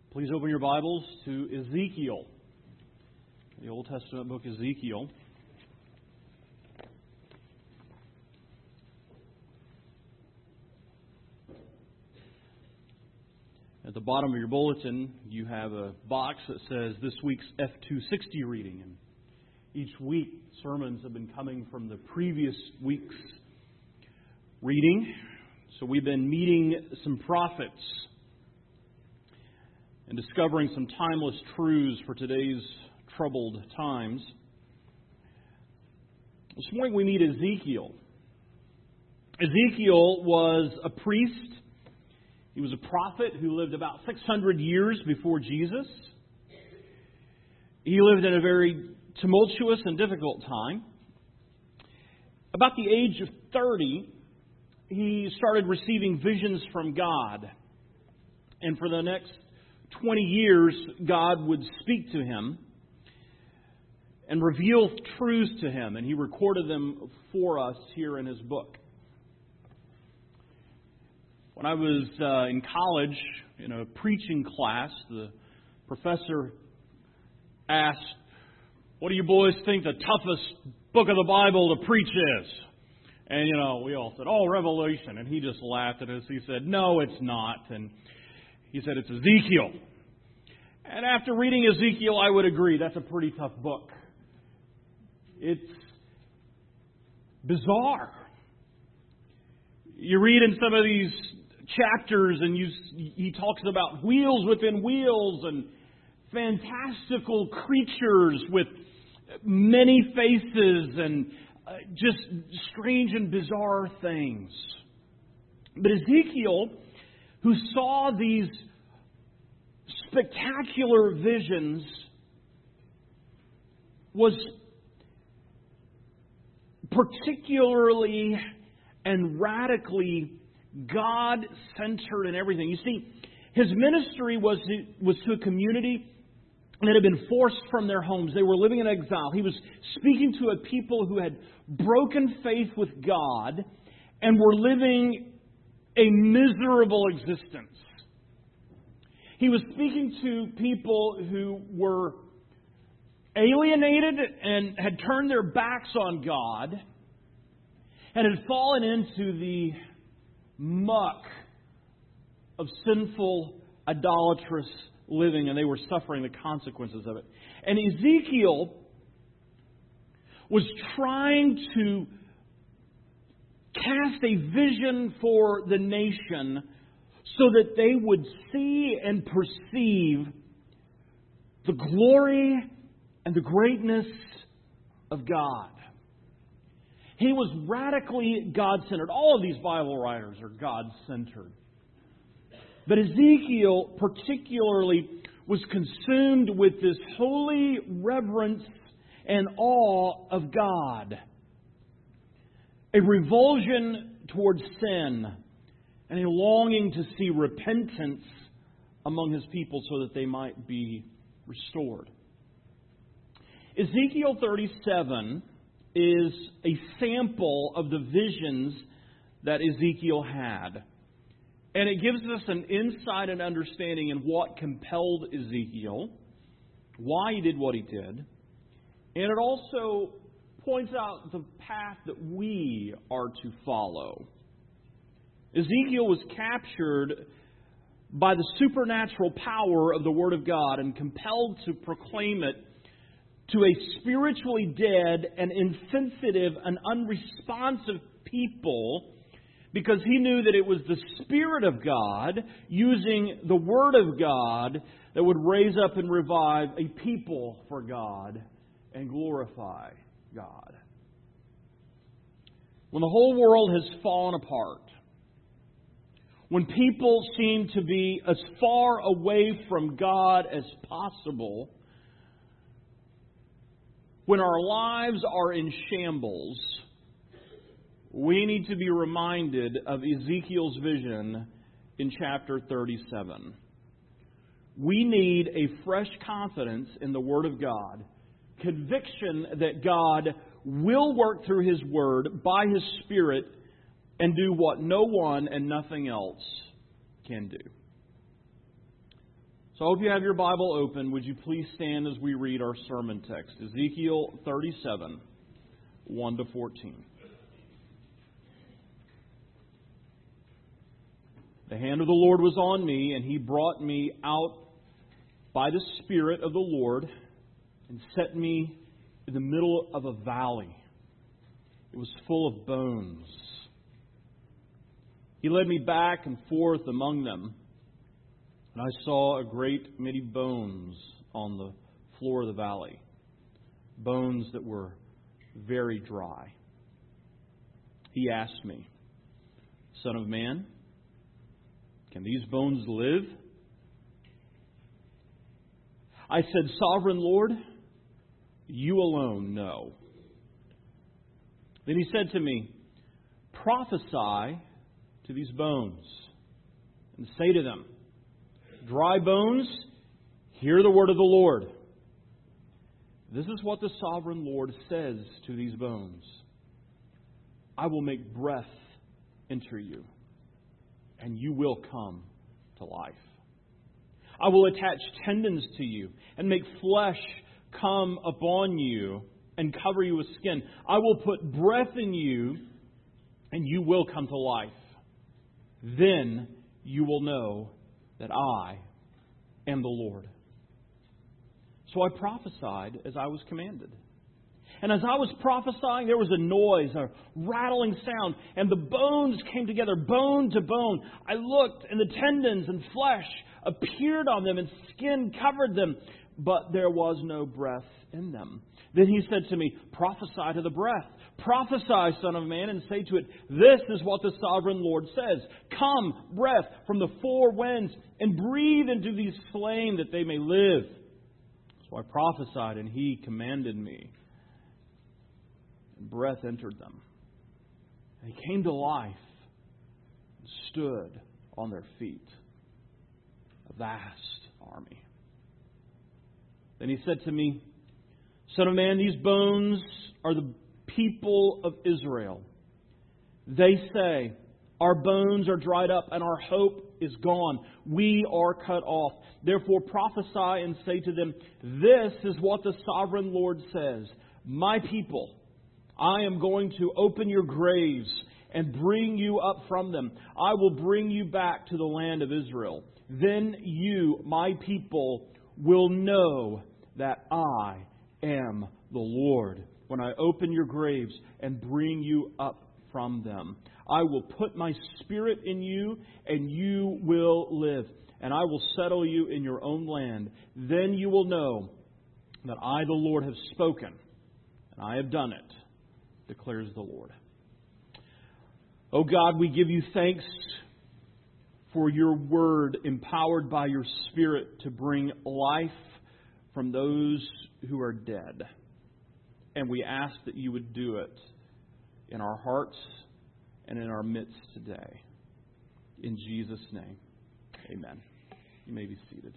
Please open your Bibles to Ezekiel, the Old Testament book Ezekiel. At the bottom of your bulletin, you have a box that says this week's F260 reading. And each week, sermons have been coming from the previous week's reading. So we've been meeting some prophets and discovering some timeless truths for today's troubled times. This morning we meet Ezekiel. Ezekiel was a priest. He was a prophet who lived about 600 years before Jesus. He lived in a very tumultuous and difficult time. About the age of 30, he started receiving visions from God. And for the next 20 years, God would speak to him and reveal truths to him, and he recorded them for us here in his book. When I was in college, in a preaching class, the professor asked, "What do you boys think the toughest book of the Bible to preach is?" And, we all said, "Oh, Revelation." And he just laughed at us. He said, "No, it's not." And he said, "It's Ezekiel." And after reading Ezekiel, I would agree, that's a pretty tough book. It's bizarre. You read in some of these chapters and he talks about wheels within wheels and fantastical creatures with many faces and just strange and bizarre things. But Ezekiel, who saw these spectacular visions, was particularly and radically God-centered in everything. You see, his ministry was to a community that had been forced from their homes. They were living in exile. He was speaking to a people who had broken faith with God and were living a miserable existence. He was speaking to people who were alienated and had turned their backs on God and had fallen into the muck of sinful, idolatrous living, and they were suffering the consequences of it. And Ezekiel was trying to cast a vision for the nation so that they would see and perceive the glory and the greatness of God. He was radically God-centered. All of these Bible writers are God-centered. But Ezekiel particularly was consumed with this holy reverence and awe of God. A revulsion towards sin and a longing to see repentance among his people so that they might be restored. Ezekiel 37 is a sample of the visions that Ezekiel had. And it gives us an insight and understanding in what compelled Ezekiel, why he did what he did, and it also points out the path that we are to follow. Ezekiel was captured by the supernatural power of the Word of God and compelled to proclaim it to a spiritually dead and insensitive and unresponsive people, because he knew that it was the Spirit of God using the Word of God that would raise up and revive a people for God and glorify God. When the whole world has fallen apart, when people seem to be as far away from God as possible, when our lives are in shambles, we need to be reminded of Ezekiel's vision in chapter 37. We need a fresh confidence in the Word of God, conviction that God will work through His Word by His Spirit and do what no one and nothing else can do. So I hope you have your Bible open. Would you please stand as we read our sermon text? Ezekiel 37, 1-14. The hand of the Lord was on me, and He brought me out by the Spirit of the Lord and set me in the middle of a valley. It was full of bones. He led me back and forth among them, and I saw a great many bones on the floor of the valley, bones that were very dry. He asked me, Son of man, can these bones live? I said, Sovereign Lord, you alone know. Then He said to me, prophesy to these bones and say to them, dry bones, hear the word of the Lord. This is what the Sovereign Lord says to these bones. I will make breath enter you, and you will come to life. I will attach tendons to you and make flesh come upon you and cover you with skin. I will put breath in you, and you will come to life. Then you will know that I am the Lord. So I prophesied as I was commanded. And as I was prophesying, there was a noise, a rattling sound, and the bones came together, bone to bone. I looked, and the tendons and flesh appeared on them, and skin covered them, but there was no breath in them. Then He said to me, prophesy to the breath. Prophesy, Son of man, and say to it, this is what the Sovereign Lord says. Come, breath, from the four winds, and breathe into these slain that they may live. So I prophesied, and He commanded me. And breath entered them. And they came to life and stood on their feet. A vast army. Then He said to me, Son of man, these bones are the people of Israel. They say, our bones are dried up and our hope is gone. We are cut off. Therefore prophesy and say to them, this is what the Sovereign Lord says. My people, I am going to open your graves and bring you up from them. I will bring you back to the land of Israel. Then you, my people, will know that I am the Lord when I open your graves and bring you up from them. I will put my Spirit in you, and you will live, and I will settle you in your own land. Then you will know that I, the Lord, have spoken, and I have done it, declares the Lord. Oh God, we give you thanks for your word, empowered by your Spirit to bring life from those who are dead. And we ask that you would do it in our hearts and in our midst today. In Jesus' name, amen. You may be seated.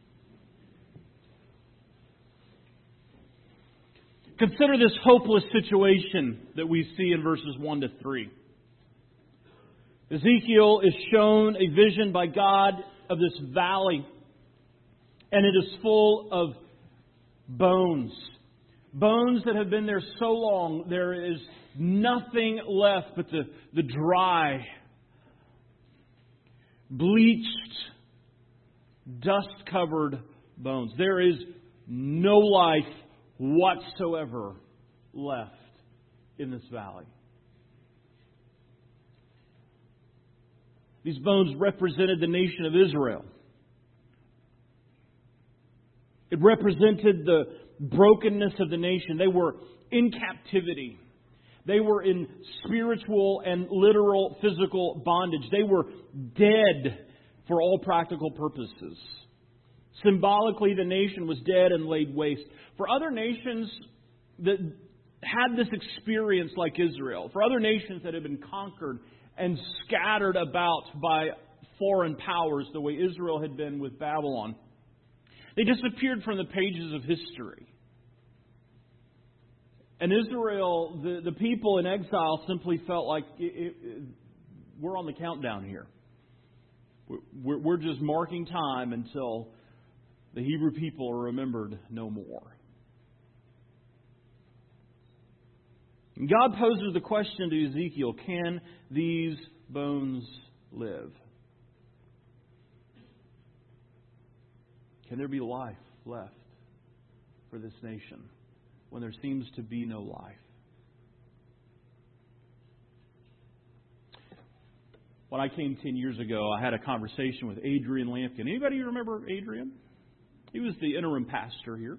Consider this hopeless situation that we see in verses 1-3. Ezekiel is shown a vision by God of this valley, and it is full of bones. Bones that have been there so long, there is nothing left but the dry, bleached, dust-covered bones. There is no life whatsoever left in this valley. These bones represented the nation of Israel. It represented the brokenness of the nation. They were in captivity. They were in spiritual and literal physical bondage. They were dead for all practical purposes. Symbolically, the nation was dead and laid waste. For other nations that had this experience like Israel, for other nations that had been conquered and scattered about by foreign powers the way Israel had been with Babylon, they disappeared from the pages of history. And Israel, the people in exile, simply felt like we're on the countdown here. We're just marking time until the Hebrew people are remembered no more. And God poses the question to Ezekiel, can these bones live? Can there be life left for this nation when there seems to be no life? When I came 10 years ago, I had a conversation with Adrian Lampkin. Anybody remember Adrian? He was the interim pastor here.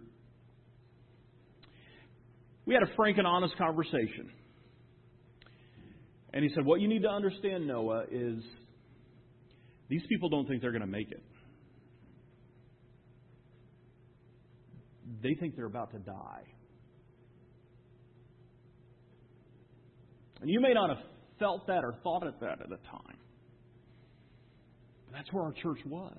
We had a frank and honest conversation. And he said, what you need to understand, Noah, is these people don't think they're going to make it. They think they're about to die. And you may not have felt that or thought of that at the time. But that's where our church was.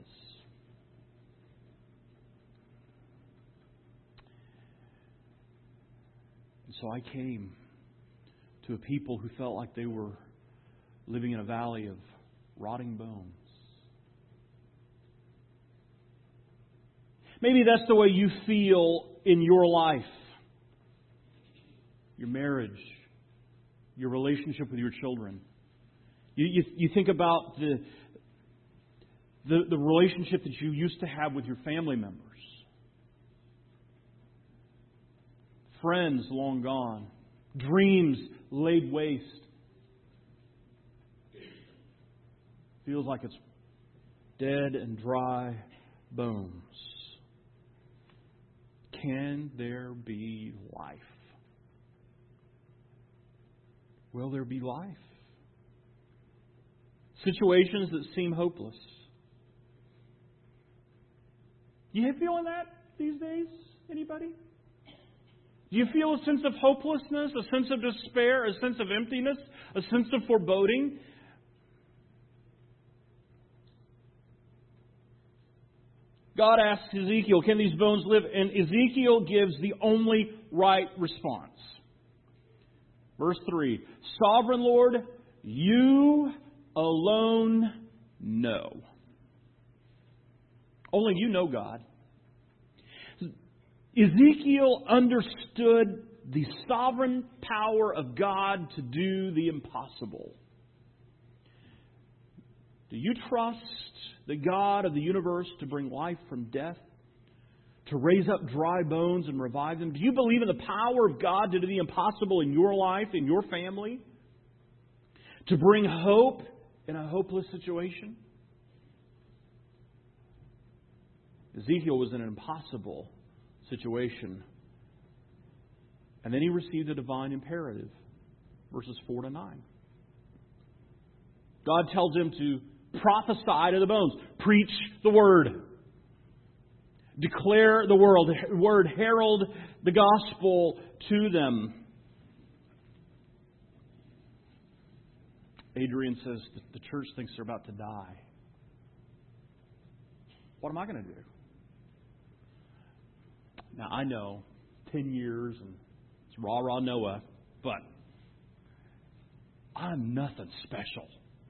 And so I came to a people who felt like they were living in a valley of rotting bones. Maybe that's the way you feel in your life, your marriage, your relationship with your children. You think about the relationship that you used to have with your family members. Friends long gone. Dreams laid waste. Feels like it's dead and dry bones. Can there be life? Will there be life? Situations that seem hopeless. You feeling that these days? Anybody? Do you feel a sense of hopelessness, a sense of despair, a sense of emptiness, a sense of foreboding? God asks Ezekiel, can these bones live? And Ezekiel gives the only right response. Verse 3, Sovereign Lord, you alone know. Only you know, God. Ezekiel understood the sovereign power of God to do the impossible. Do you trust the God of the universe to bring life from death? To raise up dry bones and revive them? Do you believe in the power of God to do the impossible in your life, in your family? To bring hope in a hopeless situation? Ezekiel was in an impossible situation. And then he received a divine imperative. Verses 4 to 9. God tells him to prophesy to the bones. Preach the word. Declare the word. Herald the gospel to them. Adrian says the church thinks they're about to die. What am I going to do? Now, I know 10 years and it's rah-rah Noah, but I'm nothing special.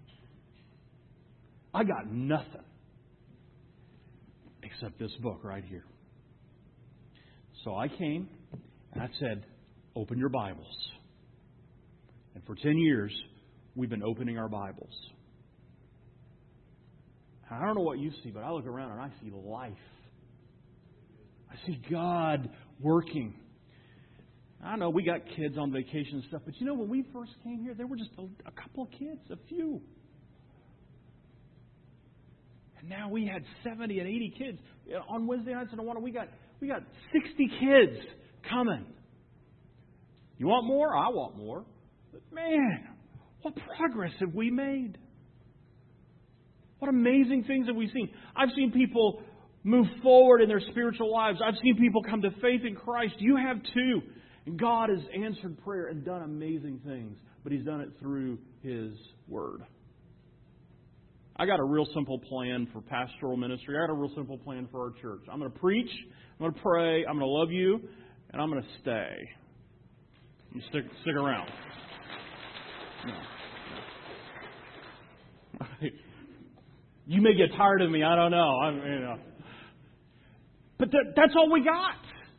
I got nothing except this book right here. So I came and I said, open your Bibles. And for 10 years, we've been opening our Bibles. I don't know what you see, but I look around and I see life. I see God working. I know we got kids on vacation and stuff, but you know, when we first came here, there were just a couple of kids, a few. And now we had 70 and 80 kids. On Wednesday nights in Awana, we got 60 kids coming. You want more? I want more. But man, what progress have we made? What amazing things have we seen? I've seen people move forward in their spiritual lives. I've seen people come to faith in Christ. You have too. And God has answered prayer and done amazing things. But He's done it through His Word. I got a real simple plan for pastoral ministry. I got a real simple plan for our church. I'm going to preach. I'm going to pray. I'm going to love you. And I'm going to stay. You stick around. No. You may get tired of me. I don't know. But that's all we got.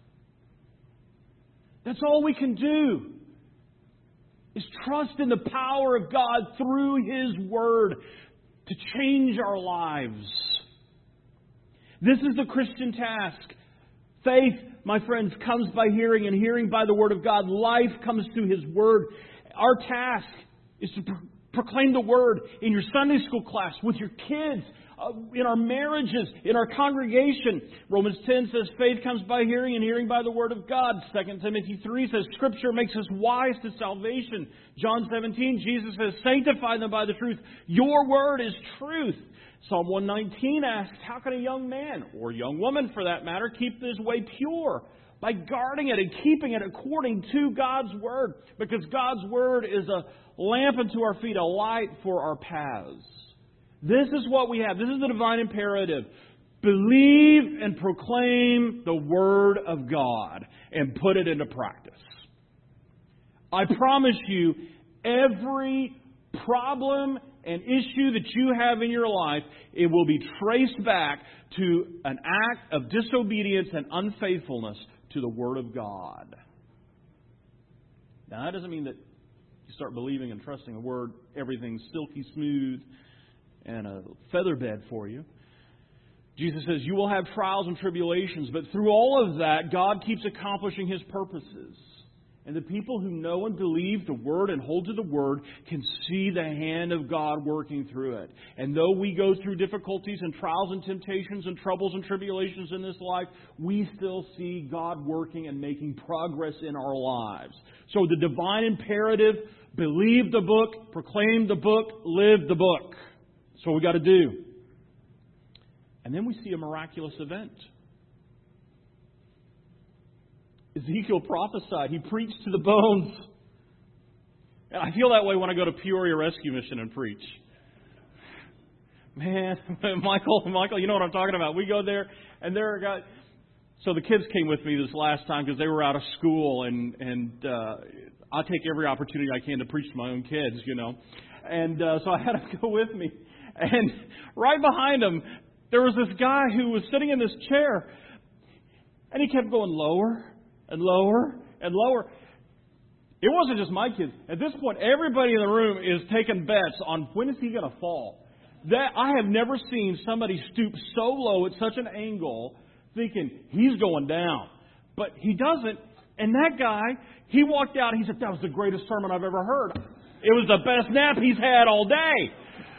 That's all we can do, is trust in the power of God through His Word to change our lives. This is the Christian task. Faith, my friends, comes by hearing, and hearing by the Word of God. Life comes through His Word. Our task is to proclaim the Word in your Sunday school class, with your kids, in our marriages, in our congregation. Romans 10 says faith comes by hearing, and hearing by the Word of God. 2 Timothy 3 says Scripture makes us wise to salvation. John 17, Jesus says, sanctify them by the truth. Your Word is truth. Psalm 119 asks, how can a young man, or young woman for that matter, keep his way pure? By guarding it and keeping it according to God's Word. Because God's Word is a lamp unto our feet, a light for our paths. This is what we have. This is the divine imperative. Believe and proclaim the Word of God and put it into practice. I promise you, every problem and issue that you have in your life, it will be traced back to an act of disobedience and unfaithfulness to the Word of God. Now, that doesn't mean that you start believing and trusting the Word, everything's silky smooth and a feather bed for you. Jesus says you will have trials and tribulations, but through all of that, God keeps accomplishing His purposes. And the people who know and believe the Word and hold to the Word can see the hand of God working through it. And though we go through difficulties and trials and temptations and troubles and tribulations in this life, we still see God working and making progress in our lives. So the divine imperative, believe the book, proclaim the book, live the book. That's what we got to do. And then we see a miraculous event. Ezekiel prophesied. He preached to the bones. And I feel that way when I go to Peoria Rescue Mission and preach. Man, Michael, you know what I'm talking about. We go there, and there are guys. So the kids came with me this last time because they were out of school, and I take every opportunity I can to preach to my own kids, you know. And so I had them go with me. And right behind them, there was this guy who was sitting in this chair, and he kept going lower and lower and lower. It wasn't just my kids. At this point, everybody in the room is taking bets on when is he going to fall. That I have never seen somebody stoop so low at such an angle thinking he's going down. But he doesn't. And that guy, he walked out, he said, that was the greatest sermon I've ever heard. It was the best nap he's had all day.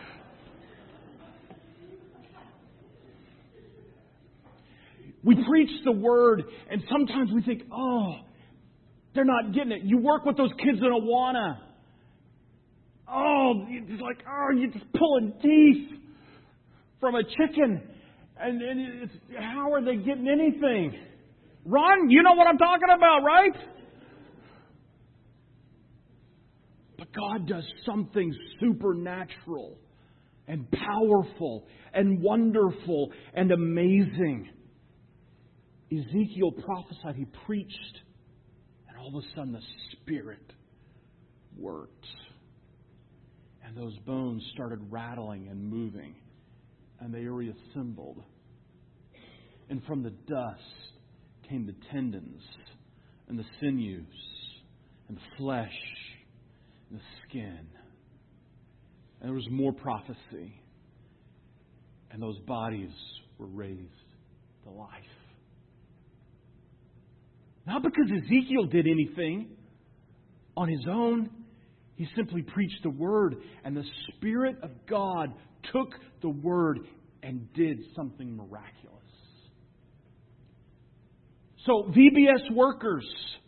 We preach the Word, and sometimes we think, oh, they're not getting it. You work with those kids in Awana. Oh, it's like, oh, you're just pulling teeth from a chicken. And it's, how are they getting anything? Ron, you know what I'm talking about, right? But God does something supernatural and powerful and wonderful and amazing. Ezekiel prophesied, he preached, and all of a sudden the Spirit worked. And those bones started rattling and moving, and they reassembled. And from the dust came the tendons, and the sinews, and the flesh, and the skin. And there was more prophecy, and those bodies were raised to life. Not because Ezekiel did anything on his own. He simply preached the Word. And the Spirit of God took the Word and did something miraculous. So, VBS workers,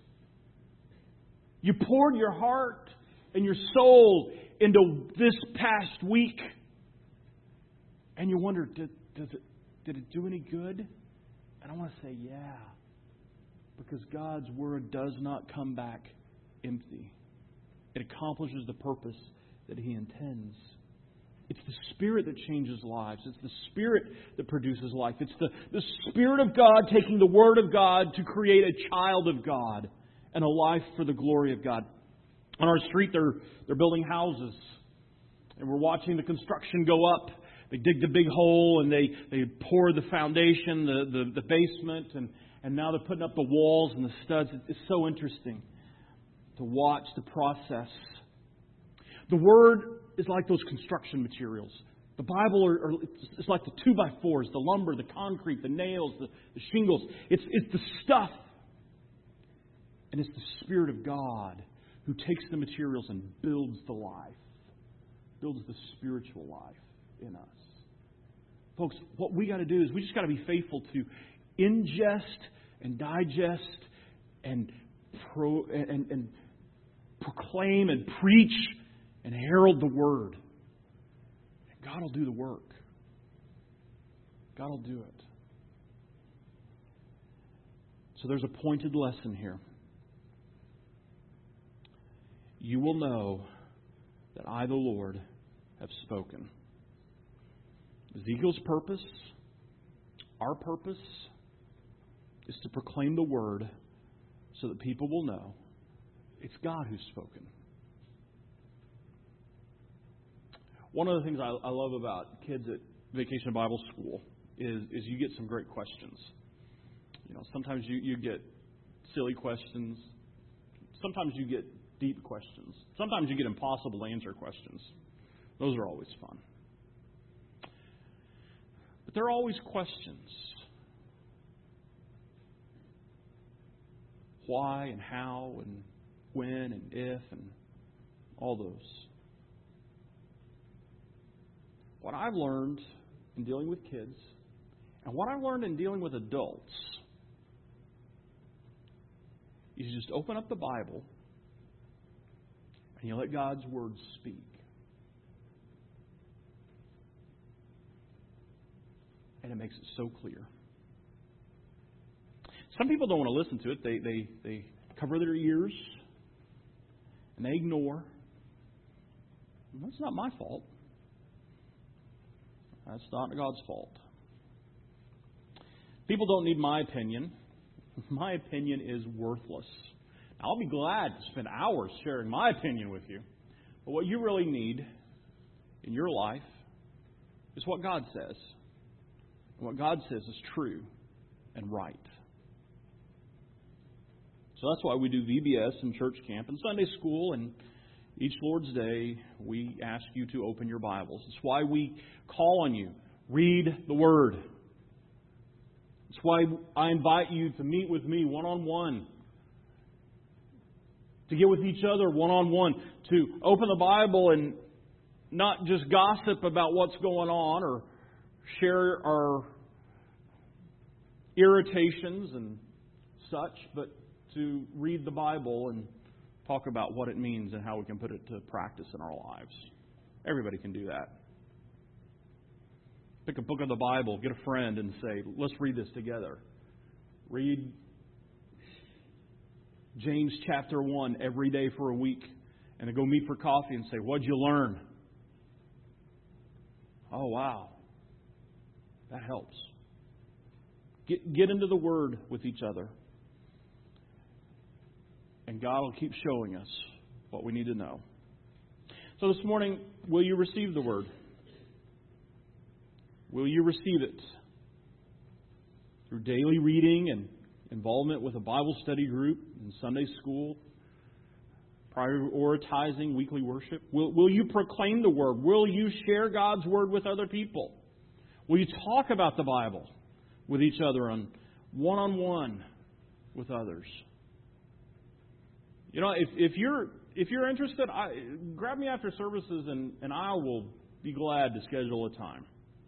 you poured your heart and your soul into this past week. And you wonder, did it do any good? And I want to say, yeah. Because God's Word does not come back empty. It accomplishes the purpose that He intends. It's the Spirit that changes lives. It's the Spirit that produces life. It's the Spirit of God taking the Word of God to create a child of God and a life for the glory of God. On our street, they're building houses. And we're watching the construction go up. They dig the big hole and they pour the foundation, the basement, and now they're putting up the walls and the studs. It's so interesting to watch the process. The Word is like those construction materials. The Bible is like the 2x4s, the lumber, the concrete, the nails, the shingles. It's the stuff. And it's the Spirit of God who takes the materials and builds the life, builds the spiritual life in us. Folks, what we got to do is we just got to be faithful to ingest and digest and proclaim and preach and herald the Word. And God will do the work. God will do it. So there's a pointed lesson here. You will know that I, the Lord, have spoken. Ezekiel's purpose, our purpose, is to proclaim the Word so that people will know it's God who's spoken. One of the things I love about kids at Vacation Bible School is you get some great questions. Sometimes you get silly questions. Sometimes you get deep questions. Sometimes you get impossible to answer questions. Those are always fun. But there are always questions. Why and how and when and if and all those. What I've learned in dealing with kids and what I've learned in dealing with adults is you just open up the Bible and you let God's Word speak. And it makes it so clear. Some people don't want to listen to it. They cover their ears and they ignore. That's not my fault. That's not God's fault. People don't need my opinion. My opinion is worthless. I'll be glad to spend hours sharing my opinion with you. But what you really need in your life is what God says. And what God says is true and right. So that's why we do VBS and church camp and Sunday school, and each Lord's Day we ask you to open your Bibles. It's why we call on you. Read the Word. It's why I invite you to meet with me one-on-one. To get with each other one-on-one. To open the Bible and not just gossip about what's going on or share our irritations and such, but to read the Bible and talk about what it means and how we can put it to practice in our lives. Everybody can do that. Pick a book of the Bible, get a friend and say, let's read this together. Read James chapter 1 every day for a week. And then go meet for coffee and say, what'd you learn? Oh, wow. That helps. Get into the Word with each other. And God will keep showing us what we need to know. So this morning, will you receive the Word? Will you receive it? Through daily reading and involvement with a Bible study group in Sunday school, prioritizing weekly worship? Will you proclaim the Word? Will you share God's Word with other people? Will you talk about the Bible with each other on one-on-one with others? If you're interested, grab me after services and I will be glad to schedule a time.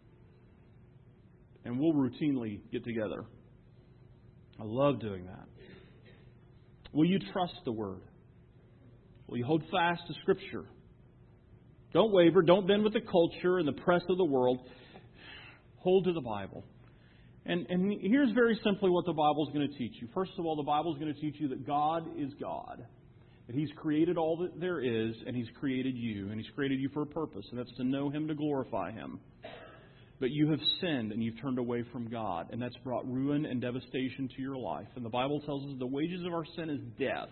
And we'll routinely get together. I love doing that. Will you trust the Word? Will you hold fast to Scripture? Don't waver. Don't bend with the culture and the press of the world. Hold to the Bible. And here's very simply what the Bible is going to teach you. First of all, the Bible is going to teach you that God is God. That He's created all that there is, and He's created you. And He's created you for a purpose, and that's to know Him, to glorify Him. But you have sinned, and you've turned away from God, and that's brought ruin and devastation to your life. And the Bible tells us the wages of our sin is death.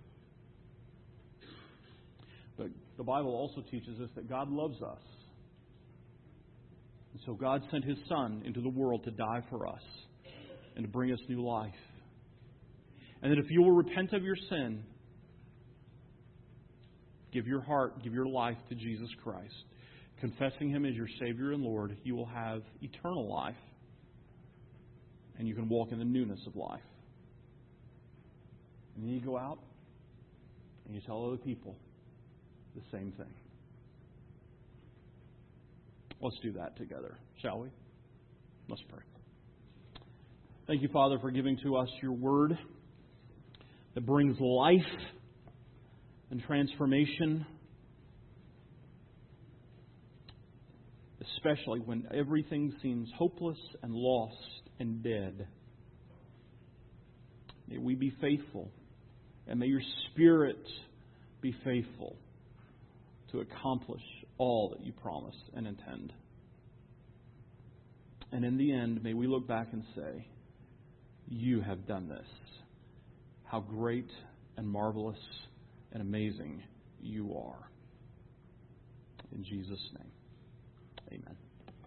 But the Bible also teaches us that God loves us. And so God sent His Son into the world to die for us and to bring us new life. And that if you will repent of your sin, give your heart, give your life to Jesus Christ, confessing Him as your Savior and Lord, you will have eternal life. And you can walk in the newness of life. And then you go out and you tell other people the same thing. Let's do that together, shall we? Let's pray. Thank you, Father, for giving to us your word that brings life and transformation, especially when everything seems hopeless and lost and dead. May we be faithful, and may your Spirit be faithful to accomplish all that you promise and intend. And in the end, may we look back and say, you have done this. How great and marvelous and amazing you are. In Jesus' name, amen.